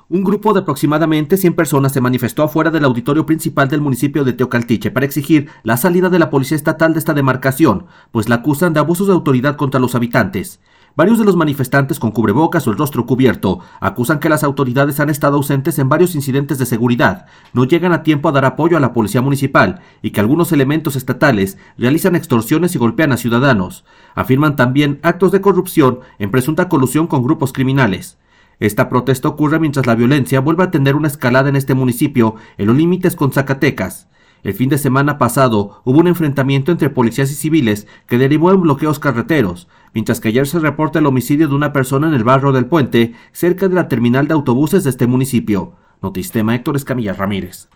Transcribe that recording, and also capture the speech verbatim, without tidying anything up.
Un grupo de aproximadamente cien personas se manifestó afuera del auditorio principal del municipio de Teocaltiche para exigir la salida de la policía estatal de esta demarcación, pues la acusan de abusos de autoridad contra los habitantes. Varios de los manifestantes con cubrebocas o el rostro cubierto acusan que las autoridades han estado ausentes en varios incidentes de seguridad, no llegan a tiempo a dar apoyo a la policía municipal y que algunos elementos estatales realizan extorsiones y golpean a ciudadanos. Afirman también actos de corrupción en presunta colusión con grupos criminales. Esta protesta ocurre mientras la violencia vuelve a tener una escalada en este municipio en los límites con Zacatecas. El fin de semana pasado hubo un enfrentamiento entre policías y civiles que derivó en bloqueos carreteros, mientras que ayer se reporta el homicidio de una persona en el barrio del Puente, cerca de la terminal de autobuses de este municipio. Notistema, Héctor Escamilla Ramírez.